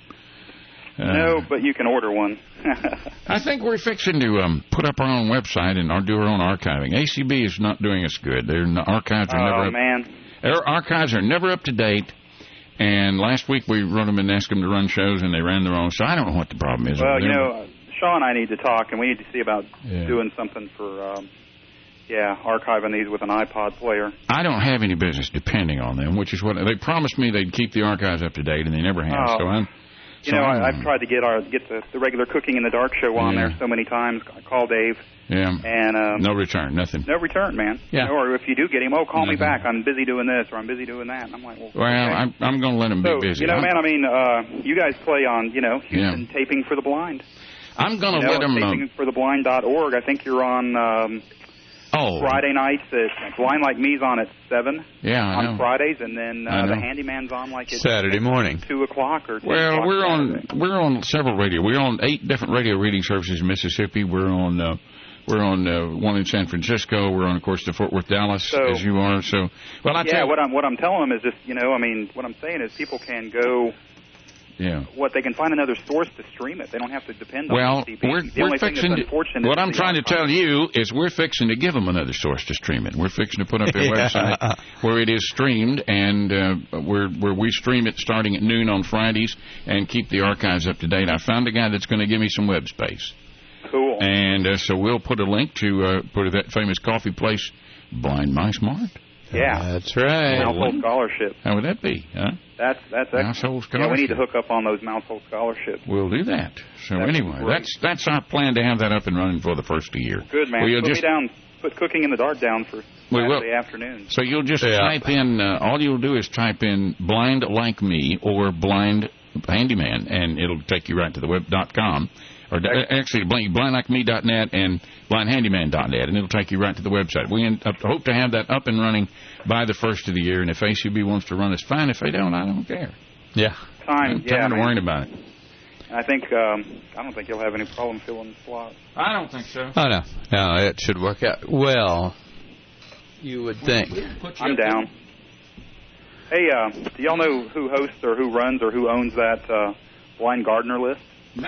No, but you can order one. I think we're fixing to put up our own website and do our own archiving. ACB is not doing us good. Their archives are never up. Man. Their archives are never up to date. And last week we wrote them and asked them to run shows, and they ran their own. So I don't know what the problem is. Well, Sean and I need to talk, and we need to see about doing something for, archiving these with an iPod player. I don't have any business depending on them, which is what they promised me they'd keep the archives up to date, and they never have. I've tried to get the regular Cooking in the Dark show on there so many times. I call Dave. Yeah. And no return, nothing. No return, man. Yeah. Or if you do get him, call me back. I'm busy doing this, or I'm busy doing that. And I'm like, okay. I'm going to let him be busy. You guys play on, Houston Taping for the Blind. I'm going to let him. Tapingfortheblind.org. I think you're on. Friday nights at Blind Like Me's on at 7 on Fridays, and then the Handyman's on like at Saturday morning 2 o'clock or 10 Well, o'clock we're on several radio. We're on 8 different radio reading services in Mississippi. We're on one in San Francisco. We're on, of course, the Fort Worth, Dallas, as you are. So, well, what I'm telling them is just what I'm saying is people can go. Yeah. They can find another source to stream it. They don't have to depend on CB. We're fixing to. What I'm trying to tell you is we're fixing to give them another source to stream it. We're fixing to put up their website where it is streamed, and where we stream it starting at noon on Fridays and keep the archives up to date. I found a guy that's going to give me some web space. Cool. And so we'll put a link to that famous coffee place, Blind Mice Mart. Yeah, that's right. Mousehole Scholarship. How would that be? Huh? That's Mousehole Scholarship. Yeah, we need to hook up on those Mousehole Scholarships. We'll do that. So anyway, that's our plan to have that up and running for the first of the year. Good, man. Put me down. Put Cooking in the Dark down for Saturday afternoon. So you'll just type in. All you'll do is type in Blind Like Me or Blind Handyman, and it'll take you right to the web.com. Or actually, blindlikeme.net and blindhandyman.net, and it'll take you right to the website. We hope to have that up and running by the first of the year, and if ACB wants to run, it's fine. If they don't, I don't care. Yeah. Fine. I'm not worried about it. I don't think you'll have any problem filling the slot. I don't think so. Oh, no. No, it should work out well, you would think. I'm down. Hey, do y'all know who hosts or who runs or who owns that Blind Gardener list?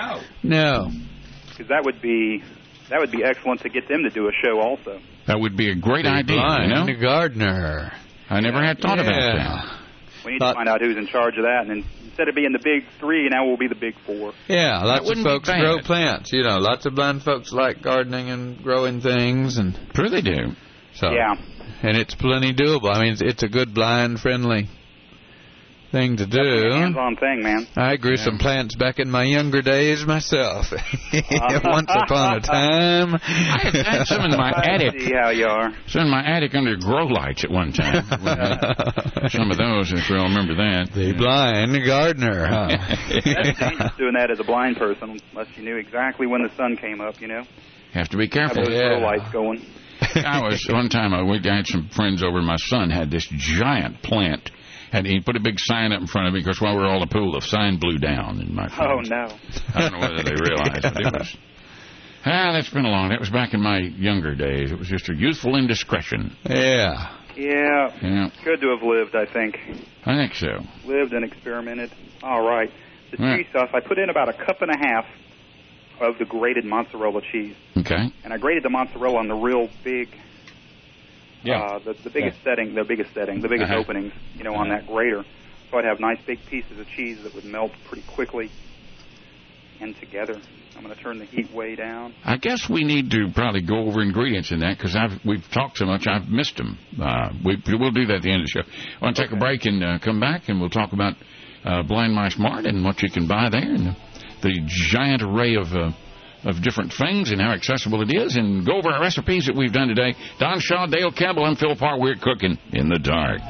No. Because that would be excellent to get them to do a show also. That would be a great idea. Blind Gardener. I never had thought about that. We need to find out who's in charge of that, and then instead of being the big 3, now we'll be the big 4. Yeah, lots of folks grow plants. Lots of blind folks like gardening and growing things, and sure they do. So and it's plenty doable. I mean, it's a good blind friendly thing to do. Hands-on thing, man. I grew some plants back in my younger days myself. Once upon a time. I had some in my attic. See how you are. Some in my attic under grow lights at one time. Some of those, if you all remember that. The blind gardener, huh? That's dangerous doing that as a blind person, unless you knew exactly when the sun came up, you know. Have to be careful. Have those grow lights going. One time I had some friends over. My son had this giant plant. And he put a big sign up in front of me because while we were all at the pool, the sign blew down. And my friends, no. I don't know whether they realized, but it was. That's been that was back in my younger days. It was just a youthful indiscretion. Yeah. Yeah. Good to have lived, I think. I think so. Lived and experimented. All right. The cheese stuff, I put in about 1.5 cups of the grated mozzarella cheese. Okay. And I grated the mozzarella on the real big... Yeah. The biggest setting, the biggest openings, on that grater. So I'd have nice big pieces of cheese that would melt pretty quickly and together. I'm going to turn the heat way down. I guess we need to probably go over ingredients in that because we've talked so much I've missed them. We'll do that at the end of the show. I want to take a break and come back and we'll talk about Blind Mice Mart and what you can buy there and the giant array of different things and how accessible it is, and go over our recipes that we've done today. Don Shaw, Dale Campbell, and Phil Parr, we're cooking in the dark.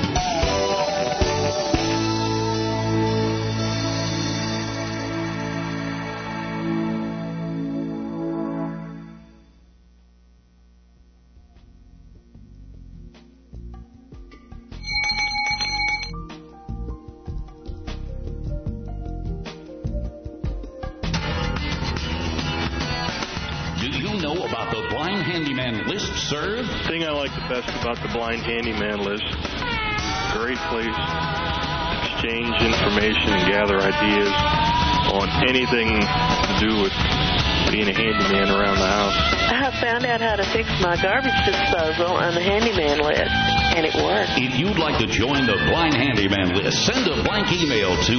The thing I like the best about the Blind Handyman list, great place, exchange information and gather ideas on anything to do with being a handyman around the house. I found out how to fix my garbage disposal on the handyman list, and it worked. If you'd like to join the Blind Handyman list, send a blank email to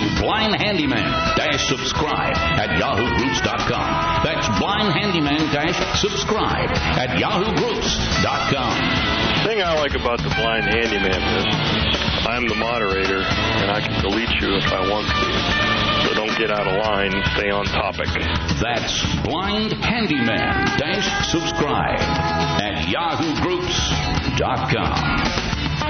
blindhandyman-subscribe@yahoogroups.com. That's blindhandyman-subscribe@yahoogroups.com. The thing I like about the Blind Handyman list, I'm the moderator, and I can delete you if I want to. So don't get out of line, stay on topic. That's blindhandyman-subscribe@yahoogroups.com.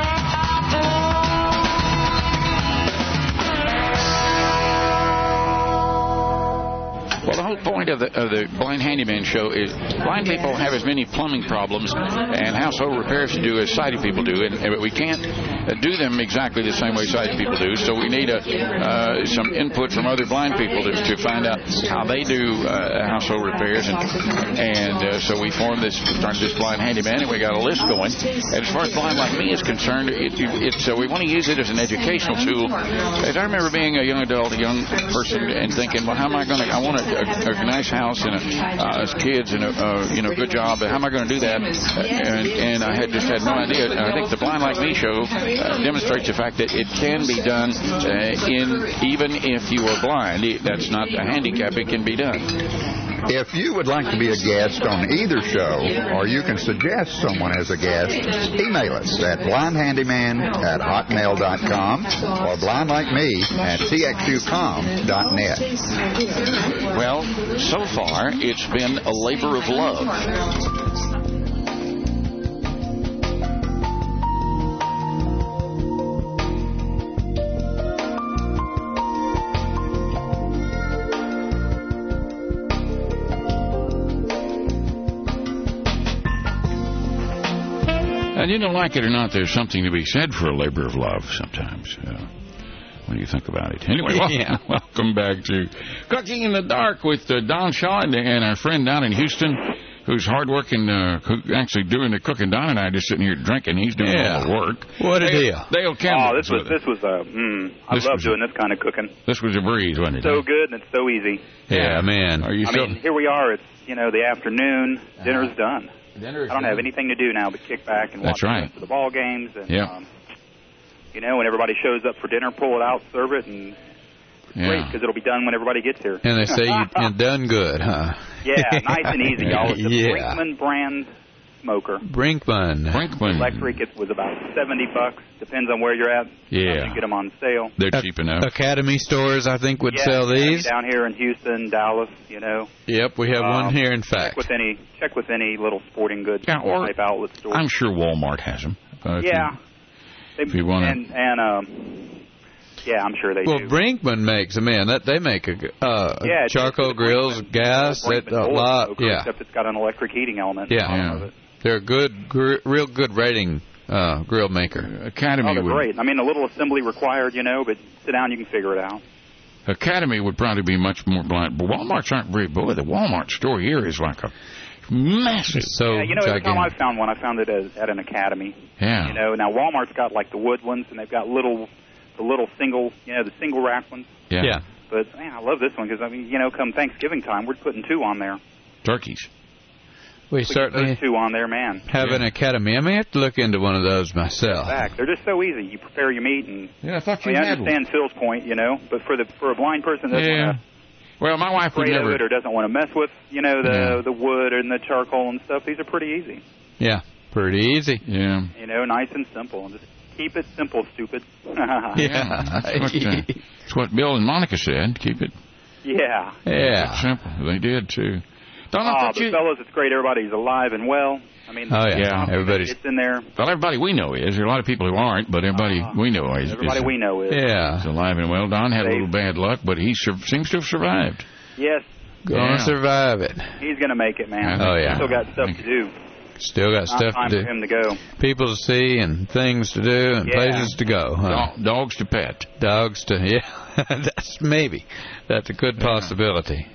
Well, the whole point of the Blind Handyman show is blind people have as many plumbing problems and household repairs to do as sighted people do, and we can't do them exactly the same way sighted people do. So we need some input from other blind people to find out how they do household repairs, and so we started this Blind Handyman, and we got a list going. And as far as Blind Like Me is concerned, we want to use it as an educational tool. As I remember being a young adult, a young person, and thinking, well, how am I going to? I want a nice house and as kids and a good job. But how am I going to do that? And I just had no idea. I think the Blind Like Me show demonstrates the fact that it can be done even if you are blind. That's not a handicap. It can be done. If you would like to be a guest on either show, or you can suggest someone as a guest, email us at blindhandyman@hotmail.com or blindlikeme@txucom.net. Well, so far, it's been a labor of love. And like it or not, there's something to be said for a labor of love sometimes. When you think about it. Anyway, welcome back to Cooking in the Dark with Don Shaw and our friend down in Houston, who's hardworking, actually doing the cooking. Don and I are just sitting here drinking. He's doing all the work. What a deal. Dale Campbell. This was I love doing this kind of cooking. This was a breeze, wasn't it? So good, and it's so easy. Yeah, man. Here we are. It's, the afternoon. Dinner's done. I don't have anything to do now but kick back and watch the rest of the ball games. And, when everybody shows up for dinner, pull it out, serve it, and it's great because it'll be done when everybody gets here. And they say you've done good, huh? Yeah, nice and easy, y'all. It's a Brinkman brand smoker. Brinkman. Electric, it was about $70. Depends on where you're at. Yeah. You get them on sale. They're cheap enough. Academy stores, I think, would sell these. Down here in Houston, Dallas, you know. Yep, we have one here, in fact. Check with any little sporting goods type outlet store. I'm sure Walmart has them. If you want I'm sure they do. Well, Brinkman makes they make charcoal grills, gas, a lot. Except it's got an electric heating element. They're a real good rating grill maker. Academy. They're great. I mean, a little assembly required, you know, but sit down, you can figure it out. Academy would probably be much more blind, but Walmart's aren't very. Boy, the Walmart store here is like a massive. So you know, every time I found one, I found it at an Academy. Yeah. You know, now Walmart's got like the wood ones, and they've got the little single, you know, the single rack ones. Yeah. But man, I love this one because I mean, you know, come Thanksgiving time, we're putting 2 on there. Turkeys. We certainly 2 on there, man. Have an Academy. I may have to look into one of those myself. They're just so easy. You prepare your meat, and I thought you I understand Phil's point, you know, but for a blind person that doesn't want to. Well, my wife would never. Or doesn't want to mess with, you know, the wood and the charcoal and stuff. These are pretty easy. Yeah, pretty easy. Yeah. You know, nice and simple. Just keep it simple, stupid. That's what Bill and Monica said. Keep it. Yeah. Simple. They did too. The fellas, it's great. Everybody's alive and well. I mean, everybody's it's in there. Well, everybody we know is. There are a lot of people who aren't, but everybody we know is. Everybody we know is. Yeah. He's alive and well. Don had a little bad luck, but he seems to have survived. Yes. Gonna survive it. He's gonna make it, man. He's still got stuff to do. Still got stuff to do. For him to go. People to see and things to do and places to go. Huh? Dogs to pet. Dogs to That's a good possibility.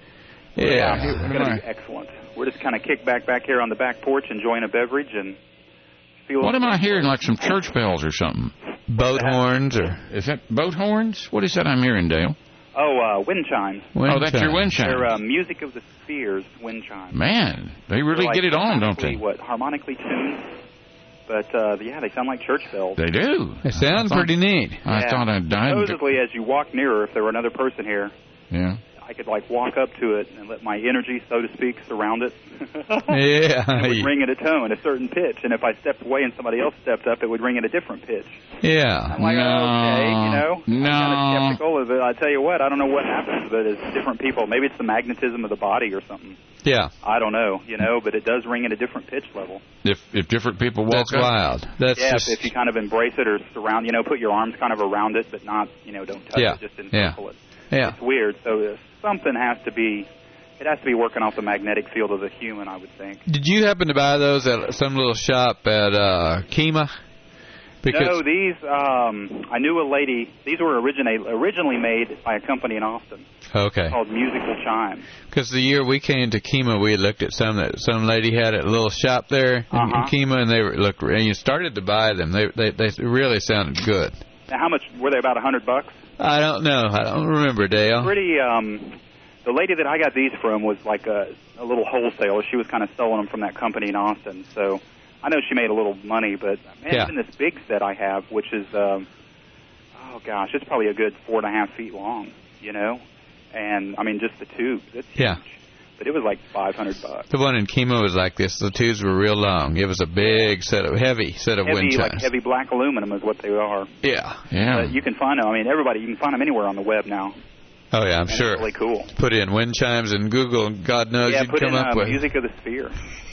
Excellent. We're just kind of kicked back here on the back porch, enjoying a beverage and feeling. What am I hearing? Like some church bells or something? Boat horns, or is that boat horns? What is that I'm hearing, Dale? Oh, wind chimes. That's your wind chimes. They're Music of the Spheres wind chimes. Man, they really get it on, don't they? Harmonically tuned. But, they sound like church bells. They do. They sound pretty neat. I thought I'd died. Supposedly, as you walk nearer, if there were another person here, I could, walk up to it and let my energy, so to speak, surround it. It would ring at a tone, a certain pitch. And if I stepped away and somebody else stepped up, it would ring at a different pitch. Yeah. I'm like, okay, you know. I'm kind of skeptical of it. I tell you what, I don't know what happens, but it's different people. Maybe it's the magnetism of the body or something. Yeah. I don't know, you know, but it does ring at a different pitch level. If different people walk That's wild. If you kind of embrace it or surround, you know, put your arms kind of around it, but not, you know, don't touch it, just encircle it. Yeah. It's weird. So something has to be working off the magnetic field of the human, I would think. Did you happen to buy those at some little shop at Kemah? No, these, I knew a lady, these were originally made by a company in Austin. Okay. Called Musical Chimes. Because the year we came to Kemah, we looked at some that some lady had at a little shop there in Kemah, and and you started to buy them. They really sounded good. Now, how much, were they about $100? I don't know. I don't remember, Dale. The lady that I got these from was like a little wholesaler. She was kind of selling them from that company in Austin. So I know she made a little money, but even this big set I have, which is, it's probably a good 4.5 feet long, you know? And, I mean, just the tube. It's huge. But it was like $500. The one in Kemah was like this. The tubes were real long. It was a big heavy set of wind chimes. Like heavy black aluminum is what they are. Yeah. But you can find them. I mean, you can find them anywhere on the web now. Oh, yeah, I'm sure. It's really cool. Put in wind chimes in Google, and God knows you'd come up with. Music of the Sphere.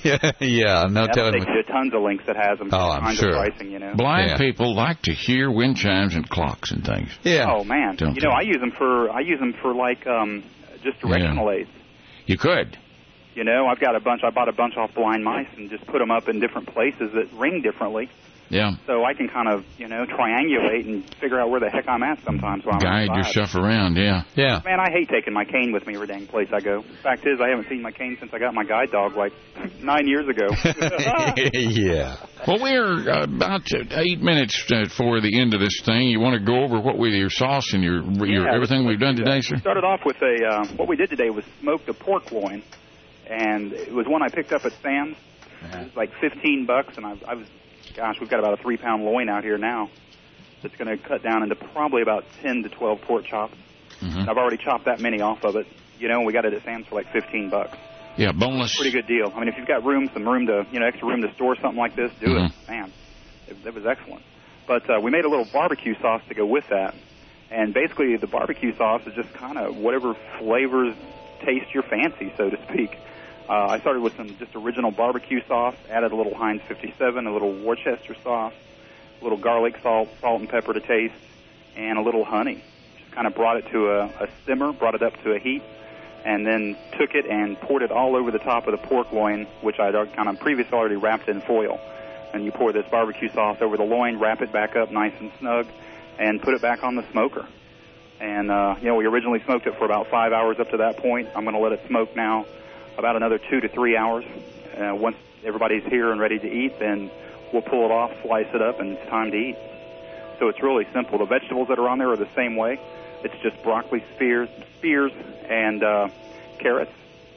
No telling me. There's tons of links that has them. Oh, I'm sure. Pricing, you know. Blind people like to hear wind chimes and clocks and things. Yeah. Oh man, I use them for like just directional aids. You could. You know, I bought a bunch off Blind Mice and just put them up in different places that ring differently. Yeah. So I can kind of, triangulate and figure out where the heck I'm at sometimes while I'm guide your stuff around, Yeah. Man, I hate taking my cane with me every dang place I go. Fact is, I haven't seen my cane since I got my guide dog like 9 years ago. Yeah. Well, we're about 8 minutes for the end of this thing. You want to go over what with your sauce and your everything we've done today, sir? We started off with what we did today was smoked a pork loin, and it was one I picked up at Sam's. It was like $15, and I was. Gosh, we've got about a 3-pound loin out here now. That's going to cut down into probably about 10 to 12 pork chops. Mm-hmm. I've already chopped that many off of it. You know, we got it at Sam's for like $15. Yeah, boneless. Pretty good deal. I mean, if you've got some room to, extra room to store something like this, do it. Man, that was excellent. But we made a little barbecue sauce to go with that. And basically, the barbecue sauce is just kind of whatever flavors taste your fancy, so to speak. I started with some just original barbecue sauce, added a little Heinz 57, a little Worcester sauce, a little garlic salt and pepper to taste, and a little honey. Just kind of brought it to a simmer, brought it up to a heat, and then took it and poured it all over the top of the pork loin, which I'd kind of previously already wrapped in foil. And you pour this barbecue sauce over the loin, wrap it back up nice and snug, and put it back on the smoker. And, we originally smoked it for about 5 hours up to that point. I'm going to let it smoke now about another 2 to 3 hours. Once everybody's here and ready to eat, then we'll pull it off, slice it up, and it's time to eat. So it's really simple. The vegetables that are on there are the same way. It's just broccoli, spears, and carrots.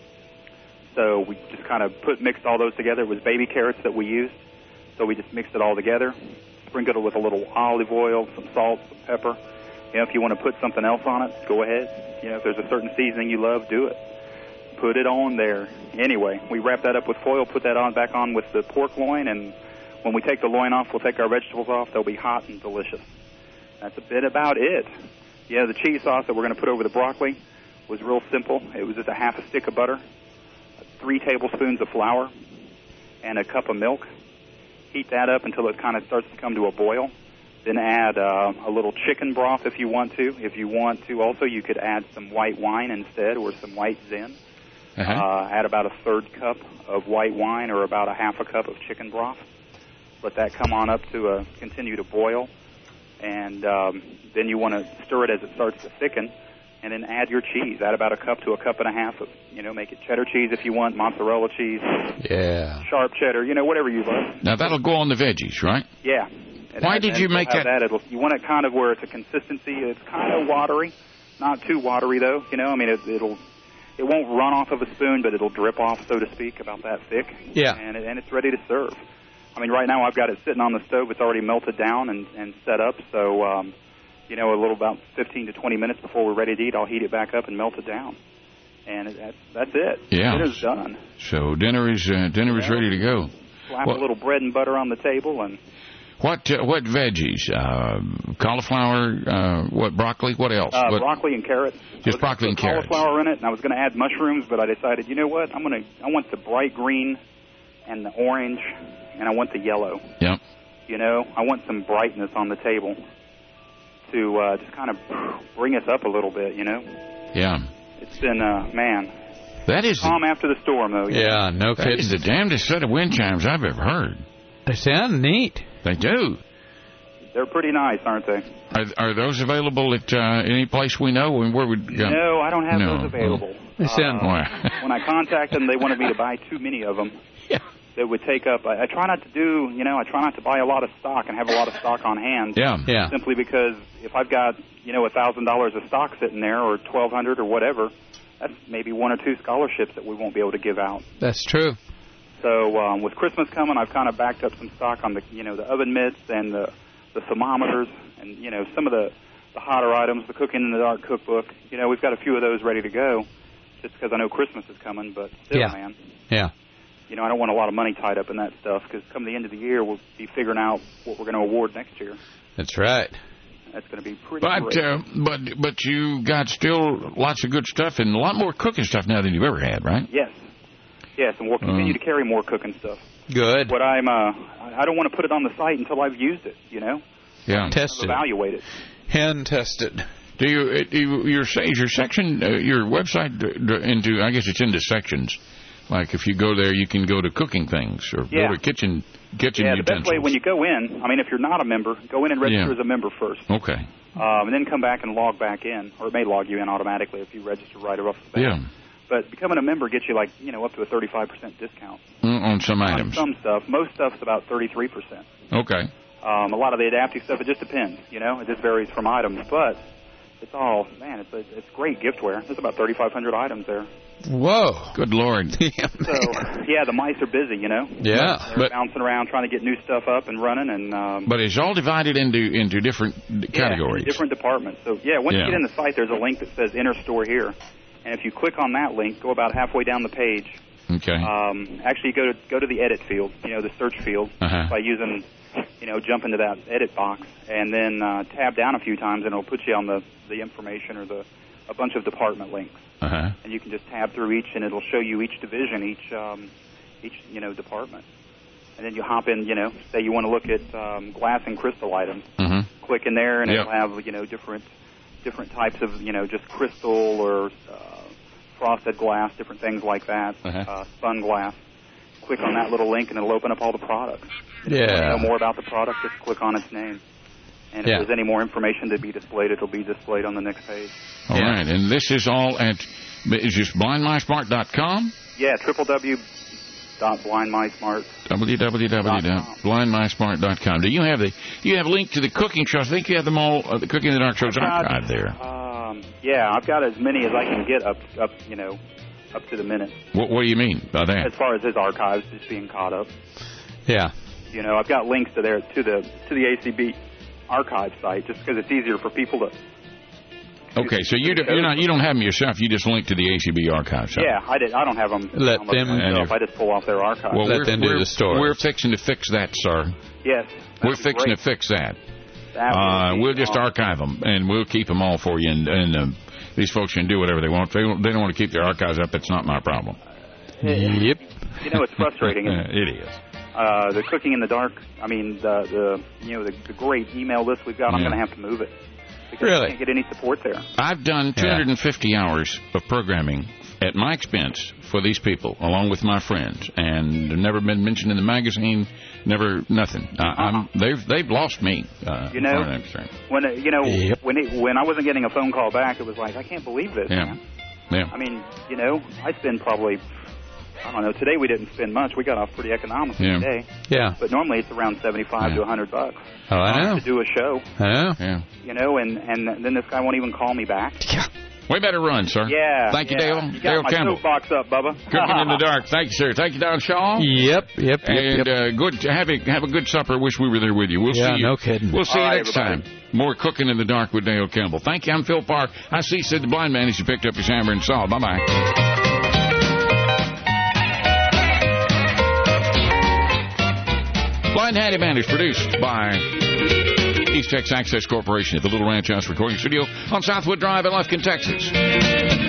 So we just kind of mixed all those together. It was baby carrots that we used. So we just mixed it all together, sprinkled it with a little olive oil, some salt, some pepper. If you want to put something else on it, go ahead. If there's a certain seasoning you love, do it. Put it on there. Anyway, we wrap that up with foil, put that back on with the pork loin, and when we take the loin off, we'll take our vegetables off. They'll be hot and delicious. That's a bit about it. The cheese sauce that we're going to put over the broccoli was real simple. It was just a half a stick of butter, 3 tablespoons of flour, and a cup of milk. Heat that up until it kind of starts to come to a boil. Then add a little chicken broth if you want to. If you want to, also, you could add some white wine instead or some white Zin. Add about a 1/3 cup of white wine or about a 1/2 cup of chicken broth. Let that come on up to continue to boil. And then you want to stir it as it starts to thicken. And then add your cheese. Add about a cup to a cup and a half of, make it cheddar cheese if you want, mozzarella cheese. Yeah. Sharp cheddar, whatever you love. Now, that'll go on the veggies, right? Yeah. Why did you make that? You want it kind of where it's a consistency. It's kind of watery. Not too watery, though. It won't run off of a spoon, but it'll drip off, so to speak, about that thick. Yeah. And it's ready to serve. I mean, right now I've got it sitting on the stove. It's already melted down and set up. So, a little about 15 to 20 minutes before we're ready to eat, I'll heat it back up and melt it down. And that's it. Yeah. Dinner's done. So dinner is ready to go. Slap a little bread and butter on the table and... What veggies? Cauliflower, broccoli, what else? Broccoli and carrots. Just broccoli and carrots. Cauliflower in it, and I was going to add mushrooms, but I decided, you know what? I want the bright green and the orange, and I want the yellow. Yep. I want some brightness on the table to just kind of bring us up a little bit, Yeah. It's been, man. That is calm after the storm, though. Yeah, no kidding. That is the damnedest set of wind chimes I've ever heard. They sound neat. They do. They're pretty nice, aren't they? Are those available at any place we know? Where would? No, I don't have those available. They sound. When I contacted them, they wanted me to buy too many of them. Yeah. That would take up. I try not to do. I try not to buy a lot of stock and have a lot of stock on hand. Yeah. Simply because if I've got $1,000 of stock sitting there or $1,200 or whatever, that's maybe 1 or 2 scholarships that we won't be able to give out. That's true. So with Christmas coming, I've kind of backed up some stock on the the oven mitts and the thermometers and some of the hotter items, the Cooking in the Dark cookbook. We've got a few of those ready to go, just because I know Christmas is coming. But still, man. Yeah. I don't want a lot of money tied up in that stuff because come the end of the year, we'll be figuring out what we're going to award next year. That's right. That's going to be pretty great. But you got still lots of good stuff and a lot more cooking stuff now than you've ever had, right? Yes, and we'll continue to carry more cooking stuff. Good. But I don't want to put it on the site until I've used it, Yeah. Test it. Evaluate it. Hand tested. Do your section, your website into, I guess it's into sections. Like if you go there, you can go to cooking things or go to kitchen utensils. The best way when you go in, if you're not a member, go in and register as a member first. Okay. And then come back and log back in, or it may log you in automatically if you register right off the bat. Yeah. But becoming a member gets you up to a 35% discount. On some items. On some stuff. Most stuff's about 33%. Okay. A lot of the adaptive stuff, it just depends. It just varies from items. But it's all, man, it's great giftware. There's about 3,500 items there. Whoa. Good Lord. So, the mice are busy, Yeah. They're bouncing around trying to get new stuff up and running. And but it's all divided into different categories. Different departments. So, once you get in the site, there's a link that says Enter Store Here. And if you click on that link, go about halfway down the page, Okay. Actually, go to the edit field, the search field, by using, jump into that edit box, and then tab down a few times, and it'll put you on the information or a bunch of department links. And you can just tab through each, and it'll show you each division, each department. And then you hop in, say you want to look at glass and crystal items. Click in there, and it'll have, different types of, just crystal or frosted glass, different things like that, spun glass. Click on that little link, and it'll open up all the products. If you want to know more about the product, just click on its name. And if there's any more information to be displayed, it'll be displayed on the next page. All right, and this is all at, is this blindmysmart.com? Yeah, www.blindmysmart.com. www.blindmysmart.com. Do you have a link to the cooking shows? I think you have them all, the Cooking in the Dark shows archived there. Yeah, I've got as many as I can get up to the minute. What do you mean by that? As far as his archives just being caught up. Yeah. I've got links to the ACB archive site just because it's easier for people to. Okay, so you don't have them yourself. You just link to the ACB archive site. Yeah, I don't have them. Let them. Myself. I just pull off their archive. Well, let them do the story. We're fixing to fix that, sir. Yes. We're fixing to fix that. We'll just archive them, and we'll keep them all for you, and these folks can do whatever they want. If they don't want to keep their archives up, it's not my problem. Yep. It's frustrating. It is. The Cooking in the Dark, the great email list we've got, I'm going to have to move it. Because I can't get any support there. I've done 250 hours of programming at my expense for these people, along with my friends, and never been mentioned in the magazine, nothing. They've lost me. When I wasn't getting a phone call back, it was like, I can't believe this, man. Yeah. I spend probably, I don't know, today we didn't spend much. We got off pretty economically today. Yeah. But normally it's around $75 to $100. Oh, I know. To do a show. I know. Yeah. And then this guy won't even call me back. Yeah. We better run, sir. Yeah. Thank you, Dale. You Dale got Campbell. my soapbox up, Bubba. Cooking in the Dark. Thank you, sir. Thank you, Don Shaw. Yep. And good. Have a good supper. Wish we were there with you. We'll see you. No kidding. We'll see you next time. More Cooking in the Dark with Dale Campbell. Thank you. I'm Phil Park. I see Sid the Blind Man as you picked up his hammer and saw. Bye-bye. Blind Handyman is produced by East Texas Access Corporation at the Little Ranch House Recording Studio on Southwood Drive in Lufkin, Texas.